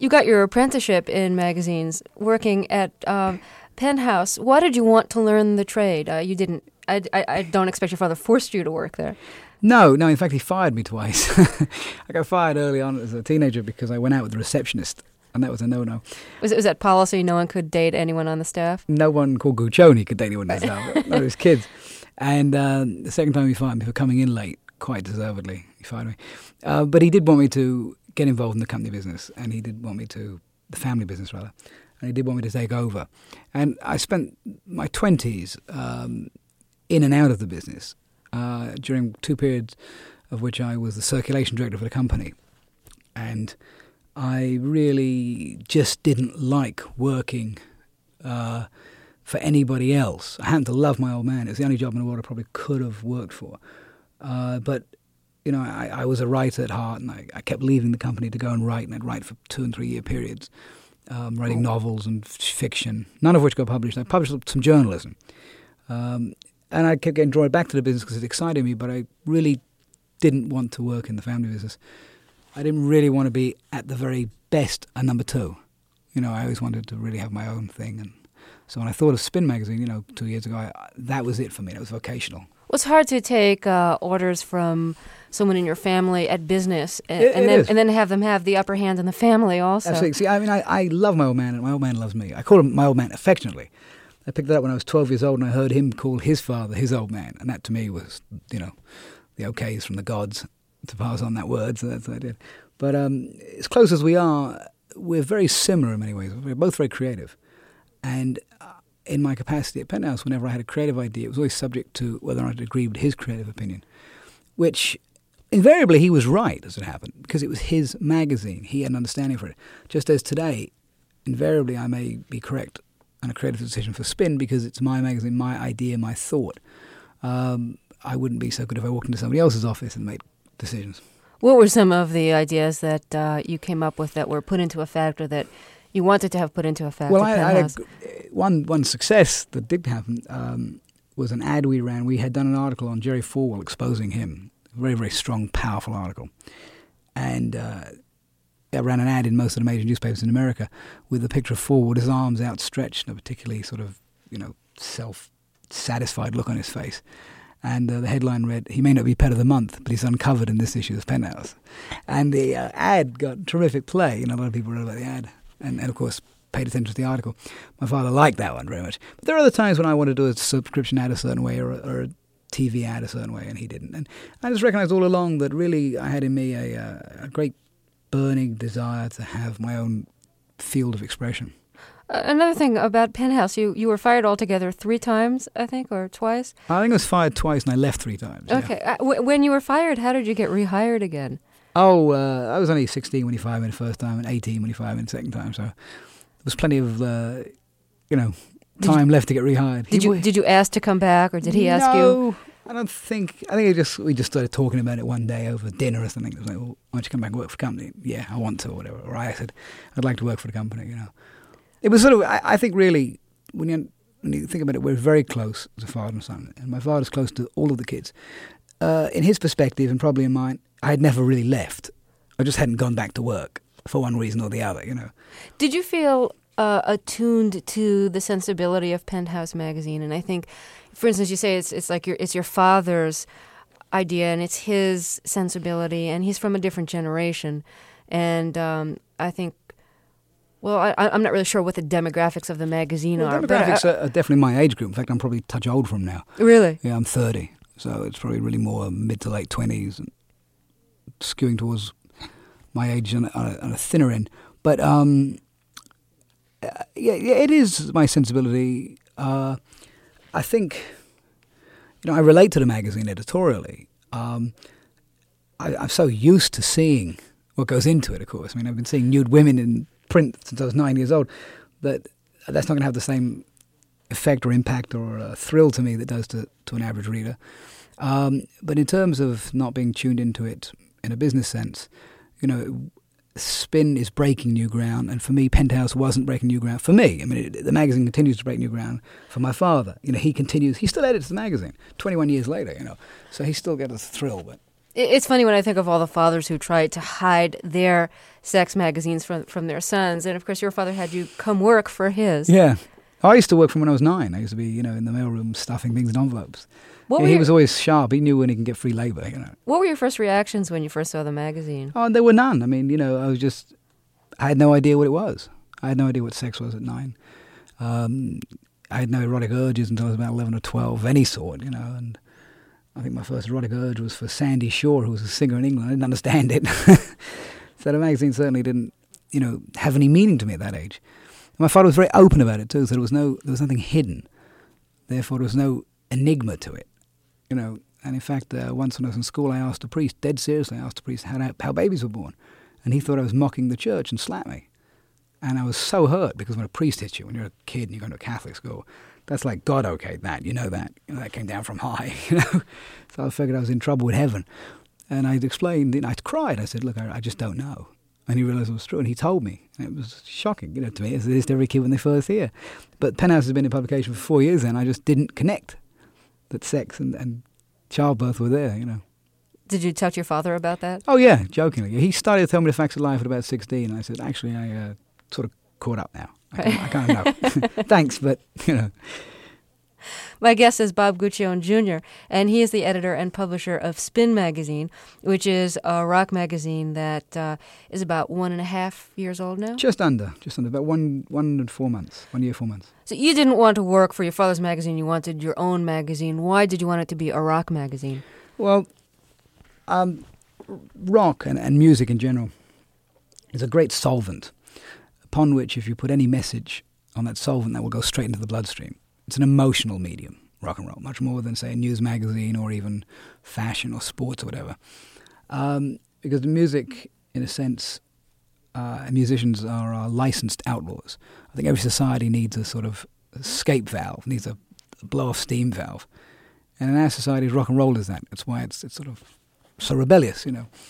You got your apprenticeship in magazines, working at Penthouse. Why did you want to learn the trade? You didn't. I don't expect your father forced you to work there. No. In fact, he fired me twice. I got fired early on as a teenager because I went out with the receptionist, and that was a no-no. Was that policy? No one could date anyone on the staff? No one called Guccione could date anyone on the staff. Not his kids. And the second time he fired me for coming in late, quite deservedly, he fired me. But he did want me to get involved in the company business, and he did want me to, the family business rather, and he did want me to take over. And I spent my 20s in and out of the business during 2 periods of which I was the circulation director for the company. And I really just didn't like working for anybody else. I happened to love my old man. It was the only job in the world I probably could have worked for. But, you know, I was a writer at heart, and I kept leaving the company to go and write, and I'd write for 2 and 3 year periods, writing novels and fiction, none of which got published. I published some journalism. And I kept getting drawn back to the business because it excited me, but I really didn't want to work in the family business. I didn't really want to be at the very best a number 2. You know, I always wanted to really have my own thing. And so when I thought of Spin magazine, you know, 2 years ago, that was it for me. It was vocational. Well, it's hard to take orders from someone in your family at business and then have them have the upper hand in the family also. Absolutely. See, I mean, I love my old man, and my old man loves me. I call him my old man affectionately. I picked that up when I was 12 years old, and I heard him call his father his old man. And that to me was, you know, the okays from the gods to pass on that word, so that's what I did. But as close as we are, we're very similar in many ways. We're both very creative. And in my capacity at Penthouse, whenever I had a creative idea, it was always subject to whether or not I'd agree with his creative opinion, which invariably he was right, as it happened, because it was his magazine. He had an understanding for it. Just as today, invariably I may be correct on a creative decision for Spin because it's my magazine, my idea, my thought. I wouldn't be so good if I walked into somebody else's office and made decisions. What were some of the ideas that you came up with that were put into effect or that you wanted to have put into effect? Well, one success that did happen was an ad we ran. We had done an article on Jerry Falwell exposing him, a very, very strong, powerful article. And I ran an ad in most of the major newspapers in America with a picture of Falwell with his arms outstretched, a particularly sort of, you know, self-satisfied look on his face. And the headline read, "He may not be pet of the month, but he's uncovered in this issue of Penthouse." And the ad got terrific play. You know, a lot of people wrote about the ad and of course, paid attention to the article. My father liked that one very much. But there are other times when I want to do a subscription ad a certain way or a TV ad a certain way, and he didn't. And I just recognized all along that really I had in me a great burning desire to have my own field of expression. Another thing about Penthouse, you were fired altogether 3 times, I think, or twice? I think I was fired twice and I left 3 times. Okay. Yeah. When you were fired, how did you get rehired again? Oh, I was only 16 when he fired me the first time and 18 when he fired me the second time. So there was plenty of, time left to get rehired. Did you ask to come back, or did he ask you? No, I don't think. I think we just started talking about it one day over dinner or something. It was like, well, why don't you come back and work for the company? Yeah, I want to, or whatever. Or I said, I'd like to work for the company, you know. It was sort of, I think really, when you think about it, we're very close as a father and son. And my father's close to all of the kids. In his perspective, and probably in mine, I had never really left. I just hadn't gone back to work for one reason or the other, you know. Did you feel attuned to the sensibility of Penthouse magazine? And I think, for instance, you say it's like it's your father's idea and it's his sensibility, and he's from a different generation. And I think, well, I'm not really sure what the demographics of the magazine are. Demographics are definitely my age group. In fact, I'm probably a touch old for them now. Really? Yeah, I'm 30. So it's probably really more mid to late 20s and skewing towards my age on a thinner end. But, it is my sensibility. I think, I relate to the magazine editorially. I'm so used to seeing what goes into it, of course. I mean, I've been seeing nude women in print since I was 9 years old. That's not going to have the same effect or impact or thrill to me that does to an average reader. But in terms of not being tuned into it in a business sense, Spin is breaking new ground, and for me, Penthouse wasn't breaking new ground for me. I mean, the magazine continues to break new ground for my father. He still edits the magazine 21 years later, so he still gets a thrill, but It's funny when I think of all the fathers who tried to hide their sex magazines from their sons. And, of course, your father had you come work for his. Yeah. I used to work from when I was 9. I used to be, in the mailroom stuffing things in envelopes. He was always sharp. He knew when he can get free labor, What were your first reactions when you first saw the magazine? Oh, there were none. I mean, I had no idea what it was. I had no idea what sex was at 9. I had no erotic urges until I was about 11 or 12, of any sort, and I think my first erotic urge was for Sandy Shaw, who was a singer in England. I didn't understand it. So the magazine certainly didn't, have any meaning to me at that age. And my father was very open about it too, so there was nothing hidden. Therefore, there was no enigma to it, And in fact, once when I was in school, I asked a priest, dead seriously, how babies were born. And he thought I was mocking the church and slapped me. And I was so hurt, because when a priest hits you, when you're a kid and you're going to a Catholic school, that's like God okayed that, that. That came down from high, So I figured I was in trouble with heaven. And I explained, I cried. I said, look, I just don't know. And he realised it was true, and he told me. And it was shocking, to me, as it is to every kid when they first hear. But Penthouse has been in publication for 4 years then. I just didn't connect that sex and childbirth were there, Did you talk to your father about that? Oh, yeah, jokingly. He started to tell me the facts of life at about 16. And I said, actually, I sort of caught up now. I kind of know. Thanks, but, My guest is Bob Guccione Jr., and he is the editor and publisher of Spin Magazine, which is a rock magazine that is about 1.5 years old now? Just under, about 1 and 4 months, 1 year, 4 months. So you didn't want to work for your father's magazine, you wanted your own magazine. Why did you want it to be a rock magazine? Well, rock and music in general is a great solvent, upon which if you put any message on that solvent, that will go straight into the bloodstream. It's an emotional medium, rock and roll, much more than, say, a news magazine or even fashion or sports or whatever. Because the music, in a sense, musicians are licensed outlaws. I think every society needs a sort of escape valve, needs a blow-off steam valve. And in our society, rock and roll is that. That's why it's sort of so rebellious,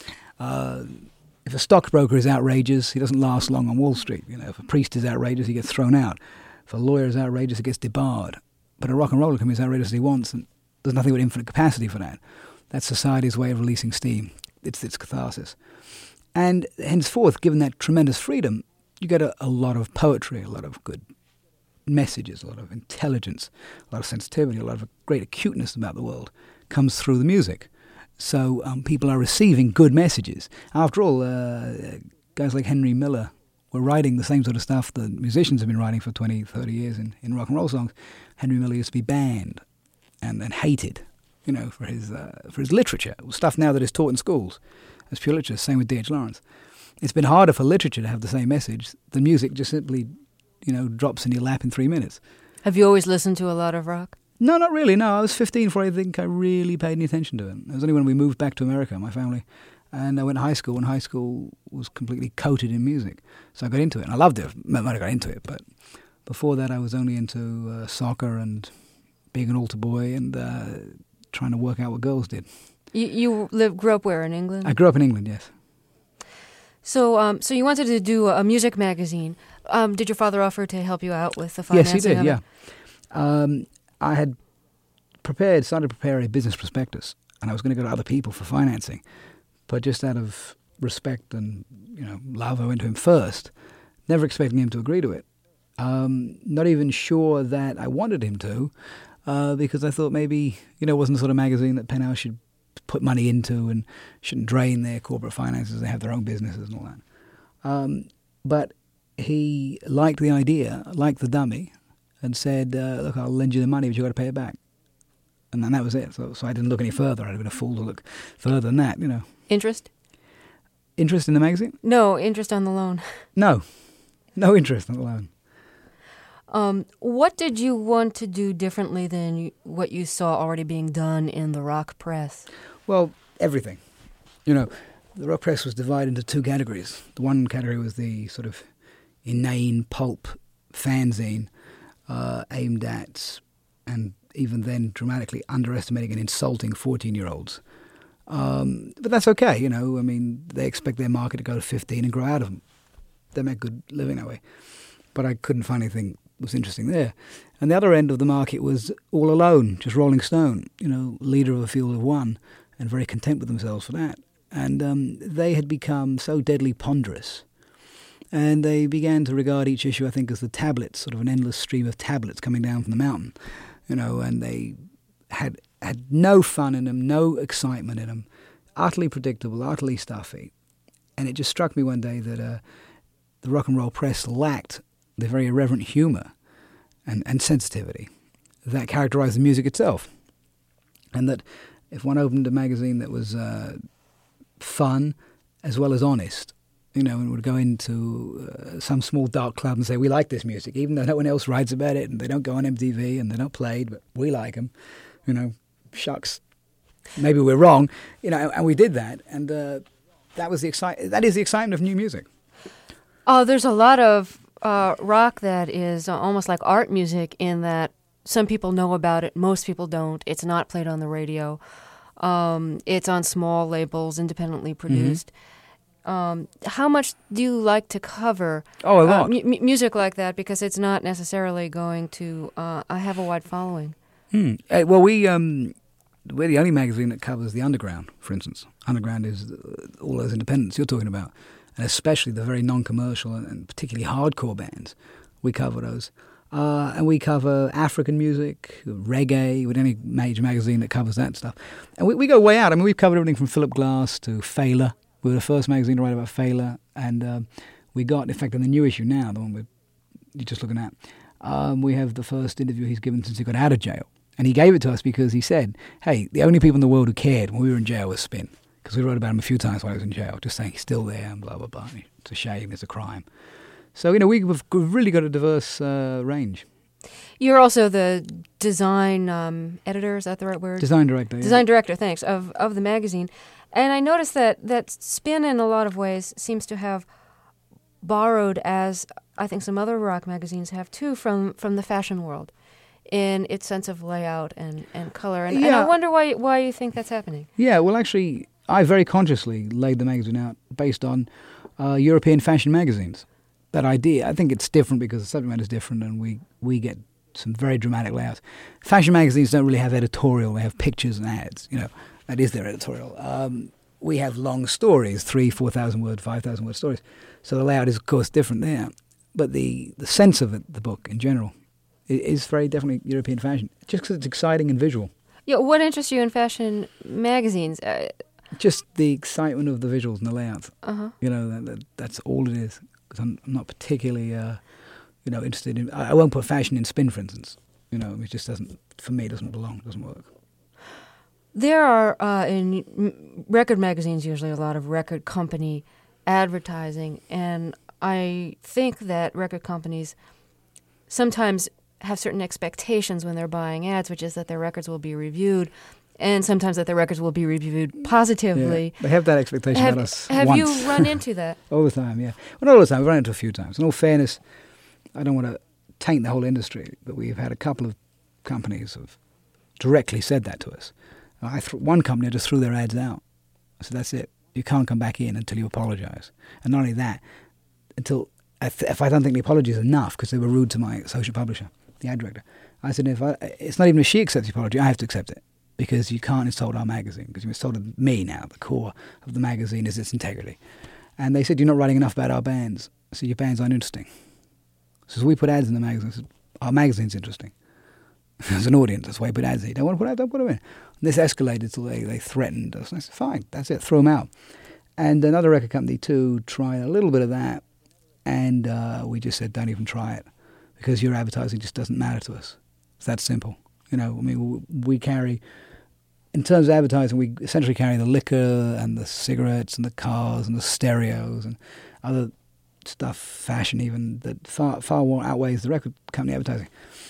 If a stockbroker is outrageous, he doesn't last long on Wall Street. If a priest is outrageous, he gets thrown out. If a lawyer is outrageous, he gets debarred. But a rock and roller can be as outrageous as he wants, and there's nothing but infinite capacity for that. That's society's way of releasing steam. It's catharsis. And henceforth, given that tremendous freedom, you get a lot of poetry, a lot of good messages, a lot of intelligence, a lot of sensitivity, a lot of great acuteness about the world comes through the music. So people are receiving good messages. After all, guys like Henry Miller were writing the same sort of stuff that musicians have been writing for 20, 30 years in rock and roll songs. Henry Miller used to be banned and hated, for his literature. Stuff now that is taught in schools as pure literature. Same with D.H. Lawrence. It's been harder for literature to have the same message. The music just simply, drops in your lap in 3 minutes. Have you always listened to a lot of rock? No, not really. No, I was 15 before I think I really paid any attention to it. It was only when we moved back to America, my family, and I went to high school, and high school was completely coated in music. So I got into it, and I loved it. I got into it, but before that I was only into soccer and being an altar boy and trying to work out what girls did. You grew up where, in England? I grew up in England, yes. So you wanted to do a music magazine. Did your father offer to help you out with the financing? Yes, he did, yeah. I had started to prepare a business prospectus, and I was going to go to other people for financing. But just out of respect and, love, I went to him first, never expecting him to agree to it. Not even sure that I wanted him to, because I thought maybe, it wasn't the sort of magazine that Penthouse should put money into and shouldn't drain their corporate finances. They have their own businesses and all that. But he liked the idea, liked the dummy, and said, look, I'll lend you the money, but you've got to pay it back. And then that was it. So I didn't look any further. I'd have been a fool to look further than that, Interest? Interest in the magazine? No, interest on the loan. No interest on the loan. What did you want to do differently than what you saw already being done in the rock press? Well, everything. The rock press was divided into two categories. The one category was the sort of inane pulp fanzine aimed at, and even then dramatically underestimating and insulting 14-year-olds. But that's okay, they expect their market to go to 15 and grow out of them. They make good living that way. But I couldn't find anything that was interesting there. And the other end of the market was all alone, just Rolling Stone, leader of a field of one, and very content with themselves for that. And they had become so deadly ponderous. And they began to regard each issue, I think, as the tablets, sort of an endless stream of tablets coming down from the mountain, and they had no fun in them, no excitement in them, utterly predictable, utterly stuffy. And it just struck me one day that the rock and roll press lacked the very irreverent humour and sensitivity that characterised the music itself. And that if one opened a magazine that was fun as well as honest, and would go into some small dark club and say, we like this music, even though no one else writes about it and they don't go on MTV and they're not played, but we like them, shucks, maybe we're wrong, and we did that. And that is the excitement of new music. Oh, there's a lot of rock that is almost like art music in that some people know about it, most people don't. It's not played on the radio. It's on small labels, independently produced. Mm-hmm. How much do you like to cover a lot. Music like that? Because it's not necessarily going to have a wide following. Well, we're the only magazine that covers the underground, for instance. Underground is all those independents you're talking about, and especially the very non-commercial and particularly hardcore bands. We cover those. And we cover African music, reggae, with any major magazine that covers that stuff. And we go way out. I mean, we've covered everything from Philip Glass to Fela. We were the first magazine to write about Fela, and we got, in fact, in the new issue now, the one you're just looking at, we have the first interview he's given since he got out of jail. And he gave it to us because he said, hey, the only people in the world who cared when we were in jail was Spin, because we wrote about him a few times while he was in jail, just saying he's still there and blah, blah, blah. It's a shame, it's a crime. So, we've really got a diverse range. You're also the design editor, is that the right word? Design director. Design director, thanks, of the magazine. And I noticed that Spin, in a lot of ways, seems to have borrowed, as I think some other rock magazines have too, from the fashion world in its sense of layout and color. And I wonder why you think that's happening. Yeah, well, actually, I very consciously laid the magazine out based on European fashion magazines. That idea, I think it's different because the subject matter is different, and we get some very dramatic layouts. Fashion magazines don't really have editorial; they have pictures and ads. That is their editorial. We have long stories, 3,000, 4,000 word, 5,000 word stories. So the layout is, of course, different there. But the sense of it, the book in general, is very definitely European fashion, just because it's exciting and visual. Yeah, what interests you in fashion magazines? Just the excitement of the visuals and the layouts. Uh-huh. That's all it is. Because I'm not particularly, interested in. I won't put fashion in Spin, for instance. It just doesn't. For me, it doesn't belong. It doesn't work. There are in record magazines usually a lot of record company advertising, and I think that record companies sometimes have certain expectations when they're buying ads, which is that their records will be reviewed, and sometimes that their records will be reviewed positively. Yeah, they have that expectation about us. Have once. you run into that? All the time, yeah. Well, not all the time. We've run into it a few times. In all fairness, I don't want to taint the whole industry, but we've had a couple of companies have directly said that to us. One company just threw their ads out. I said, that's it. You can't come back in until you apologise. And not only that, until if I don't think the apology is enough, because they were rude to my associate publisher, the ad director. I said, it's not even if she accepts the apology, I have to accept it. Because you can't insult our magazine. Because you insulted me now. The core of the magazine is its integrity. And they said, you're not writing enough about our bands. I said, your bands aren't interesting. So we put ads in the magazine. I said, our magazine's interesting. As an audience, that's why we put ads in. You don't want to put ads, don't put them in. And this escalated till they threatened us. And I said, fine, that's it, throw them out. And another record company, too, tried a little bit of that. And we just said, don't even try it. Because your advertising just doesn't matter to us. It's that simple. We carry, in terms of advertising, we essentially carry the liquor and the cigarettes and the cars and the stereos and other stuff, fashion even, that far more outweighs the record company advertising.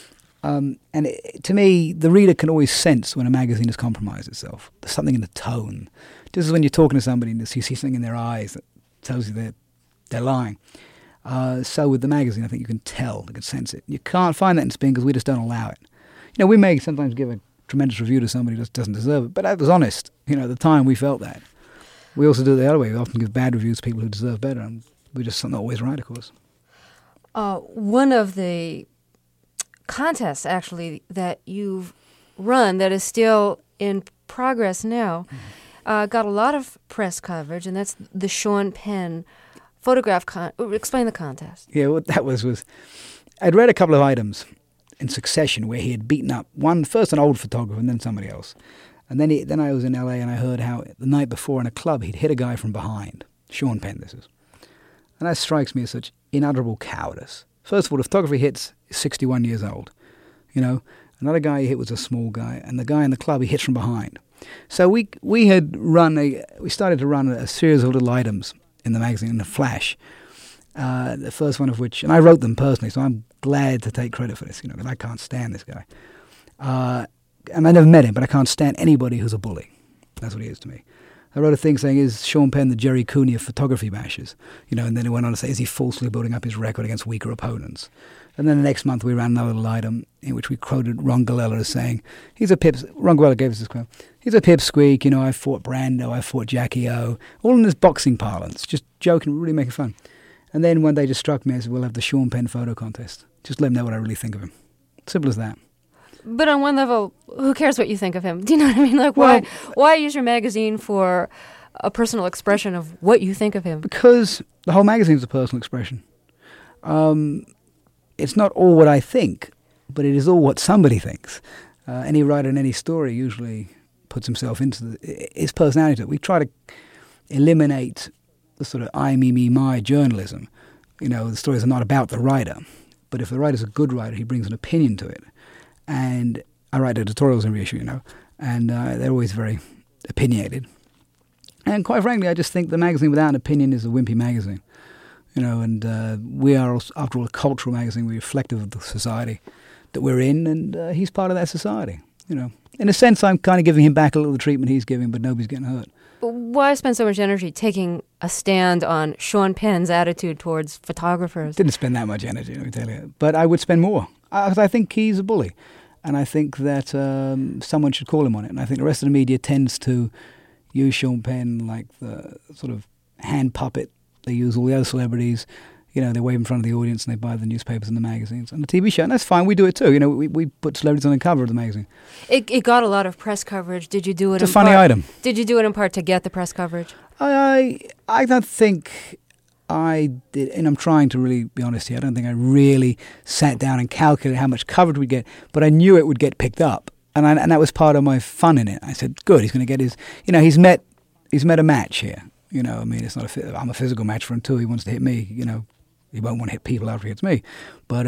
To me, the reader can always sense when a magazine has compromised itself. There's something in the tone. Just as when you're talking to somebody and you see something in their eyes that tells you they're lying. So with the magazine, I think you can tell, you can sense it. You can't find that in Spin because we just don't allow it. We may sometimes give a tremendous review to somebody that doesn't deserve it, but that was honest. At the time we felt that. We also do it the other way. We often give bad reviews to people who deserve better, and we're just not always right, of course. One of the contests, actually, that you've run that is still in progress now got a lot of press coverage, and that's the Sean Penn photograph. Explain the contest. Yeah, what that was I'd read a couple of items in succession where he had beaten up first an old photographer and then somebody else. And then I was in LA and I heard how the night before in a club he'd hit a guy from behind. Sean Penn, this is. And that strikes me as such unutterable cowardice. First of all, the photographer he hits is 61 years old. You know, another guy he hit was a small guy, and the guy in the club he hits from behind. So we started to run a series of little items in the magazine in a flash. The first one of which, and I wrote them personally, so I'm glad to take credit for this, you know, because I can't stand this guy. And I never met him, but I can't stand anybody who's a bully. That's what he is to me. I wrote a thing saying, is Sean Penn the Jerry Cooney of photography bashers? You know, and then it went on to say, is he falsely building up his record against weaker opponents? And then the next month we ran another little item in which we quoted Ron Galella as saying, Ron Galella gave us this quote, he's a pipsqueak, you know, I fought Brando, I fought Jackie O, all in this boxing parlance, just joking, really making fun. And then one day just struck me as, we'll have the Sean Penn photo contest. Just let him know what I really think of him. Simple as that. But on one level, who cares what you think of him? Do you know what I mean? Like, why use your magazine for a personal expression of what you think of him? Because the whole magazine is a personal expression. It's not all what I think, but it is all what somebody thinks. Any writer in any story usually puts himself into his personality. We try to eliminate the sort of I, me, my journalism. You know, the stories are not about the writer. But if the writer's a good writer, he brings an opinion to it. And I write editorials in Reissue, you know, and they're always very opinionated. And quite frankly, I just think the magazine without an opinion is a wimpy magazine. You know, and we are, after all, a cultural magazine. We're reflective of the society that we're in, and he's part of that society, you know. In a sense, I'm kind of giving him back a little of the treatment he's giving, but nobody's getting hurt. Why spend so much energy taking a stand on Sean Penn's attitude towards photographers? Didn't spend that much energy, let me tell you. But I would spend more. I think he's a bully. And I think that someone should call him on it. And I think the rest of the media tends to use Sean Penn like the sort of hand puppet. They use all the other celebrities. You know, they wave in front of the audience and they buy the newspapers and the magazines and the TV show. And that's fine. We do it too. You know, we put celebrities on the cover of the magazine. It got a lot of press coverage. Did you do it It's a funny item. Did you do it in part to get the press coverage? I don't think I did, and I'm trying to really be honest here. I don't think I really sat down and calculated how much coverage we'd get, but I knew it would get picked up. And that was part of my fun in it. I said, good, he's going to get his, you know, he's met a match here. You know, I mean, it's not I'm a physical match for him too. He wants to hit me, you know. He won't want to hit people after he hits me. But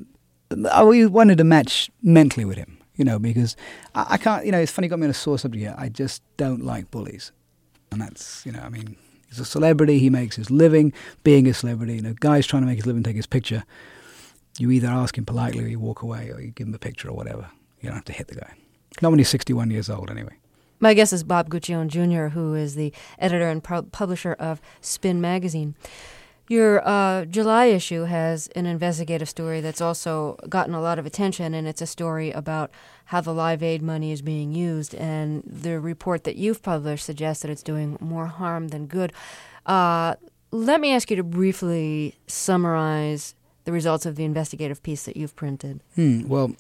I wanted to match mentally with him, you know, because I can't, you know, it's funny, you got me on a sore subject here. I just don't like bullies. And that's, you know, I mean, he's a celebrity. He makes his living being a celebrity. You know, guys trying to make his living take his picture. You either ask him politely or you walk away or you give him a picture or whatever. You don't have to hit the guy. Not when he's 61 years old, anyway. My guest is Bob Guccione Jr., who is the editor and publisher of Spin Magazine. Your July issue has an investigative story that's also gotten a lot of attention, and it's a story about how the Live Aid money is being used. And the report that you've published suggests that it's doing more harm than good. Let me ask you to briefly summarize the results of the investigative piece that you've printed. Well,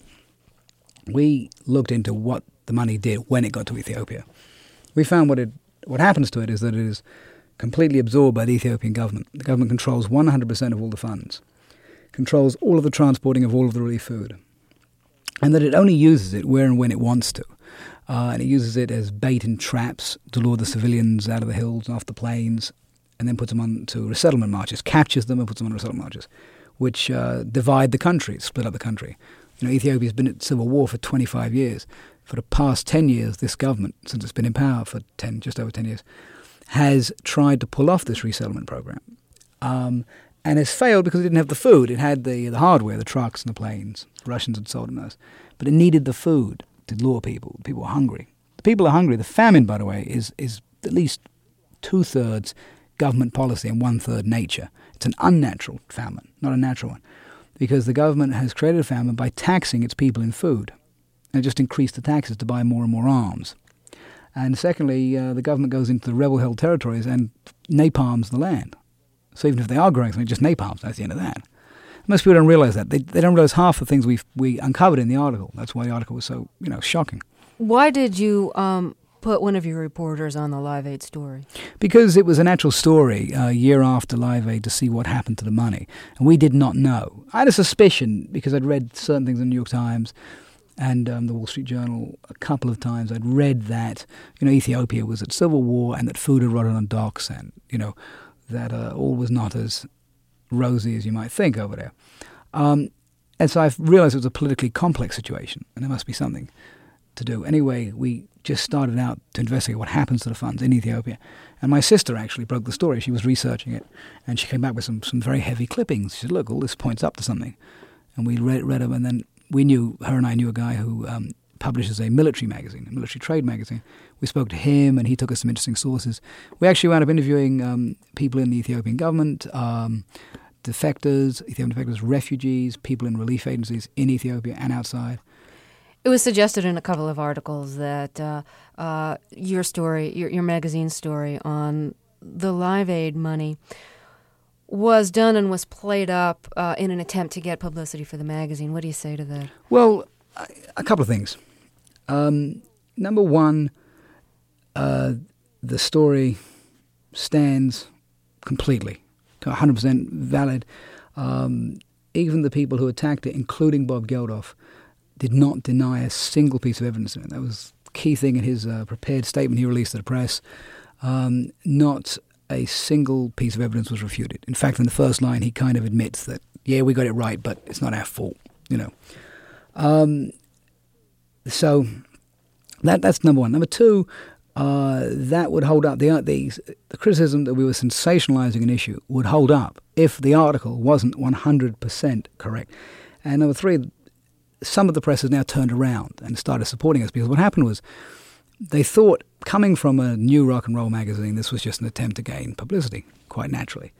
we looked into what the money did when it got to Ethiopia. We found what happens to it is that it is completely absorbed by the Ethiopian government. The government controls 100% of all the funds, controls all of the transporting of all of the relief food, and that it only uses it where and when it wants to. And it uses it as bait and traps to lure the civilians out of the hills and off the plains, and then puts them on to resettlement marches, captures them and puts them on resettlement marches, which divide the country, split up the country. You know, Ethiopia's been at civil war for 25 years. For the past 10 years, this government, since it's been in power for just over 10 years, has tried to pull off this resettlement program, and has failed because it didn't have the food. It had the hardware, the trucks and the planes. The Russians had sold them those. But it needed the food to lure people. People were hungry. The people are hungry. The famine, by the way, is at least 2/3 government policy and 1/3 nature. It's an unnatural famine, not a natural one, because the government has created a famine by taxing its people in food. And just increased the taxes to buy more and more arms. And secondly, the government goes into the rebel-held territories and napalms the land. So even if they are growing something, just napalms, that's the end of that. Most people don't realize that. They don't realize half the things we uncovered in the article. That's why the article was so, you know, shocking. Why did you put one of your reporters on the Live Aid story? Because it was a natural story a year after Live Aid to see what happened to the money. And we did not know. I had a suspicion because I'd read certain things in the New York Times and the Wall Street Journal a couple of times. I'd read that, Ethiopia was at civil war and that food had rotted on docks and, that all was not as rosy as you might think over there. And so I realized it was a politically complex situation and there must be something to do. Anyway, we just started out to investigate what happens to the funds in Ethiopia. And my sister actually broke the story. She was researching it, and she came back with some very heavy clippings. She said, look, all this points up to something. And we read them, and then her and I knew a guy who publishes a military magazine, a military trade magazine. We spoke to him, and he took us some interesting sources. We actually wound up interviewing people in the Ethiopian government, Ethiopian defectors, refugees, people in relief agencies in Ethiopia and outside. It was suggested in a couple of articles that your story, your magazine story on the Live Aid money was done and was played up in an attempt to get publicity for the magazine. What do you say to that? Well, a couple of things. Number one, the story stands completely, 100% valid. Even the people who attacked it, including Bob Geldof, did not deny a single piece of evidence in it. That was the key thing in his prepared statement he released to the press. Not a single piece of evidence was refuted. In fact, in the first line, he kind of admits that, yeah, we got it right, but it's not our fault, So that's number one. Number two, that would hold up. The criticism that we were sensationalizing an issue would hold up if the article wasn't 100% correct. And number three, some of the press has now turned around and started supporting us because what happened was they thought, coming from a new rock and roll magazine, this was just an attempt to gain publicity, quite naturally.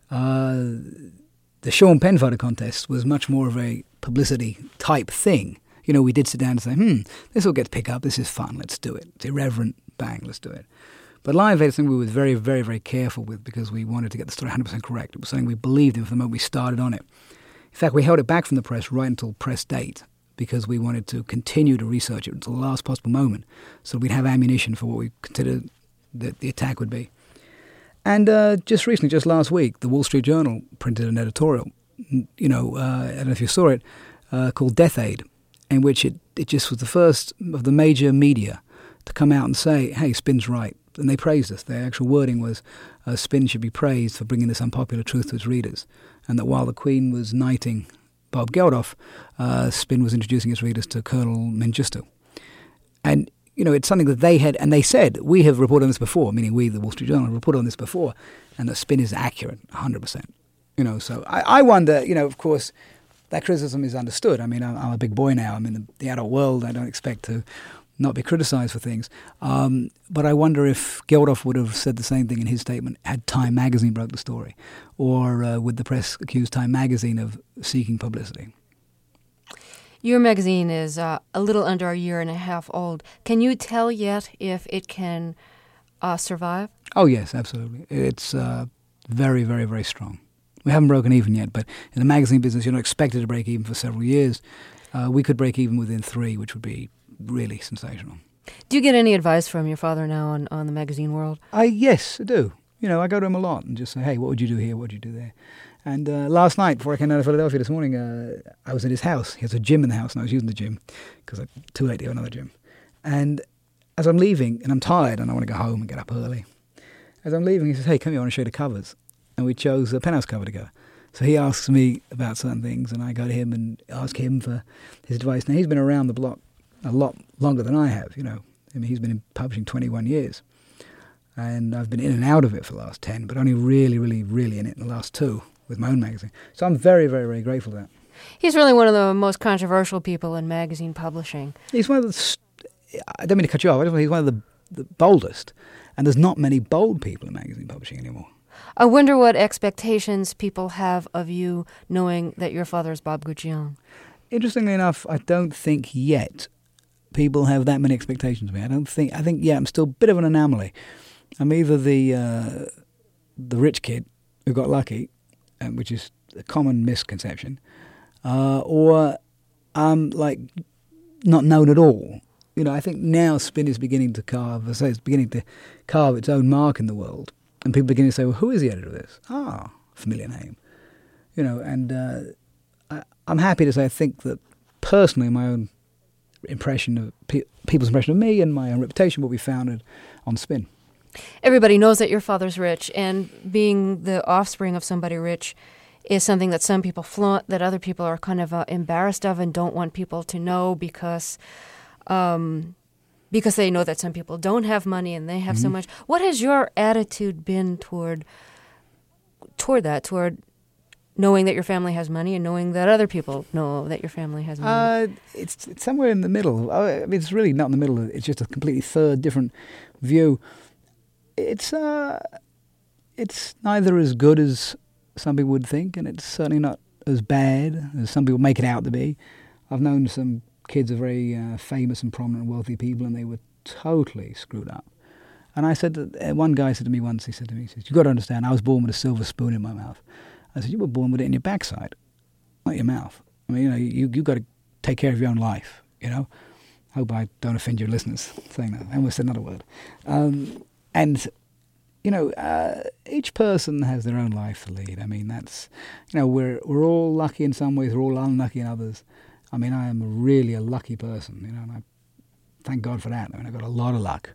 The Sean Penn photo contest was much more of a publicity type thing. We did sit down and say, this will get picked up, this is fun, let's do it. It's irreverent, bang, let's do it. But Live Aid is something we were very, very, very careful with because we wanted to get the story 100% correct. It was something we believed in from the moment we started on it. In fact, we held it back from the press right until press date because we wanted to continue to research it until the last possible moment so we'd have ammunition for what we considered that the attack would be. And just recently, just last week, the Wall Street Journal printed an editorial, I don't know if you saw it, called Death Aid, in which it just was the first of the major media to come out and say, hey, Spin's right. And they praised us. Their actual wording was, Spin should be praised for bringing this unpopular truth to its readers. And that while the Queen was knighting Bob Geldof, Spin was introducing its readers to Colonel Mengistu. And, it's something that they had, and they said, we have reported on this before, meaning we, the Wall Street Journal, have reported on this before, and that Spin is accurate, 100%. So I wonder, of course, that criticism is understood. I mean, I'm a big boy now. I'm in the adult world. I don't expect to not be criticized for things. But I wonder if Geldof would have said the same thing in his statement had Time magazine broke the story, or would the press accuse Time magazine of seeking publicity? Your magazine is a little under a year and a half old. Can you tell yet if it can survive? Oh, yes, absolutely. It's very, very, very strong. We haven't broken even yet, but in the magazine business, you're not expected to break even for several years. We could break even within 3, which would be really sensational. Do you get any advice from your father now on the magazine world? Yes, I do. I go to him a lot and just say, hey, what would you do here? What would you do there? And last night, before I came down to Philadelphia this morning, I was at his house. He has a gym in the house, and I was using the gym because I'm too late to go to another gym. And as I'm leaving, and I'm tired, and I want to go home and get up early, as I'm leaving, he says, hey, come here, I want to show you the covers. And we chose a Penthouse cover together. So he asks me about certain things, and I go to him and ask him for his advice. Now, he's been around the block a lot longer than I have, I mean, he's been in publishing 21 years. And I've been in and out of it for the last 10, but only really, really, really in it in the last 2 with my own magazine. So I'm very, very, very grateful for that. He's really one of the most controversial people in magazine publishing. He's one of the... I don't mean to cut you off. He's one of the boldest. And there's not many bold people in magazine publishing anymore. I wonder what expectations people have of you knowing that your father is Bob Guccione. Interestingly enough, I don't think yet people have that many expectations of me. I think, I'm still a bit of an anomaly. I'm either the rich kid who got lucky, which is a common misconception, or I'm like not known at all. I think now Spin is beginning to carve, it's beginning to carve its own mark in the world. And people begin to say, well, who is the editor of this? Ah, familiar name. And I'm happy to say I think that personally my own impression of people's impression of me and my own reputation will be founded on Spin. Everybody knows that your father's rich, and being the offspring of somebody rich is something that some people flaunt, that other people are kind of embarrassed of and don't want people to know because they know that some people don't have money and they have so much. What has your attitude been toward knowing that your family has money and knowing that other people know that your family has money? It's somewhere in the middle. I mean, it's really not in the middle. It's just a completely third, different view. It's neither as good as some people would think, and it's certainly not as bad as some people make it out to be. I've known some kids of very famous and prominent and wealthy people, and they were totally screwed up. And I said that one guy said to me once, he said, you've got to understand, I was born with a silver spoon in my mouth. I said, you were born with it in your backside, not your mouth. I mean, you've got to take care of your own life, Hope I don't offend your listeners saying that. I almost said another word. And each person has their own life to lead. I mean, that's, we're all lucky in some ways, we're all unlucky in others. I mean, I am really a lucky person, and I thank God for that. I mean, I've got a lot of luck.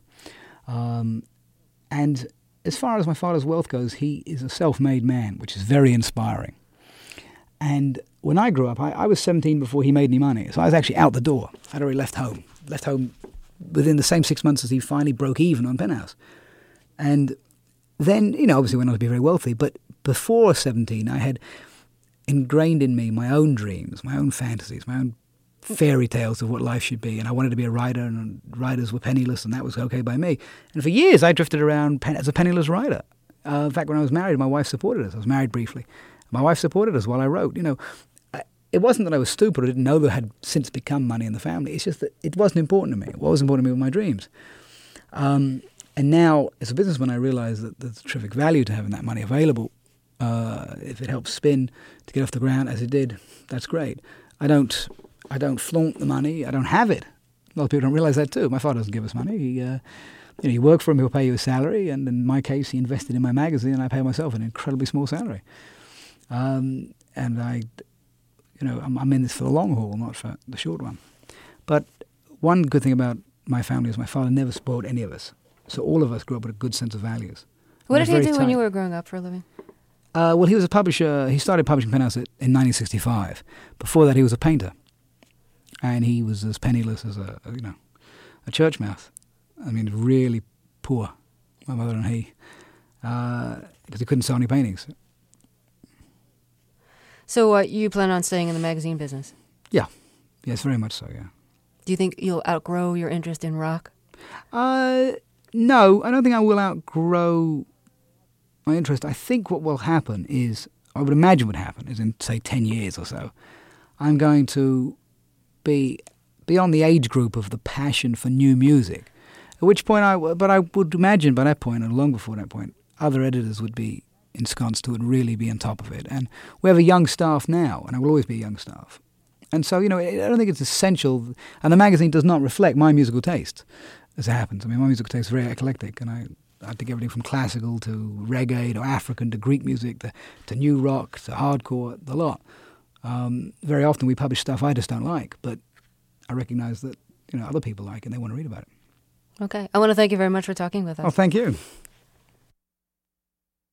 And as far as my father's wealth goes, he is a self-made man, which is very inspiring. And when I grew up, I was 17 before he made any money. So I was actually out the door. I'd already left home within the same 6 months as he finally broke even on Penthouse. And then, obviously went on to be very wealthy. But before 17, I had ingrained in me my own dreams, my own fantasies, my own fairy tales of what life should be. And I wanted to be a writer, and writers were penniless, and that was okay by me. And for years, I drifted around as a penniless writer. In fact, when I was married, my wife supported us. I was married briefly. My wife supported us while I wrote. It wasn't that I was stupid. I didn't know there had since become money in the family. It's just that it wasn't important to me. What was important to me were my dreams. And now, as a businessman, I realize that there's terrific value to having that money available. If it helps Spin to get off the ground, as it did, that's great. I don't flaunt the money. I don't have it. A lot of people don't realize that too. My father doesn't give us money. You work for him, he'll pay you a salary, and in my case, he invested in my magazine, and I pay myself an incredibly small salary. And I'm in this for the long haul, not for the short one. But one good thing about my family is my father never spoiled any of us. So all of us grew up with a good sense of values. What did he do when you were growing up for a living? Well, he was a publisher. He started publishing Penthouse in 1965. Before that, he was a painter. And he was as penniless as a church mouse. I mean, really poor, my mother and he, because he couldn't sell any paintings. So you plan on staying in the magazine business? Yeah. Yes, very much so, yeah. Do you think you'll outgrow your interest in rock? No, I don't think I will outgrow my interest. I think what will happen is, I would imagine would happen, is in, say, 10 years or so, I'm going to be beyond the age group of the passion for new music. At which point, I would imagine by that point, and long before that point, other editors would be ensconced who would really be on top of it. And we have a young staff now, and I will always be a young staff. And so, I don't think it's essential, and the magazine does not reflect my musical taste, as it happens. I mean, my musical taste is very eclectic, and I take everything from classical to reggae to African to Greek music to new rock to hardcore, the lot. Very often we publish stuff I just don't like, but I recognize that other people like it and they want to read about it. Okay. I want to thank you very much for talking with us. Oh, thank you.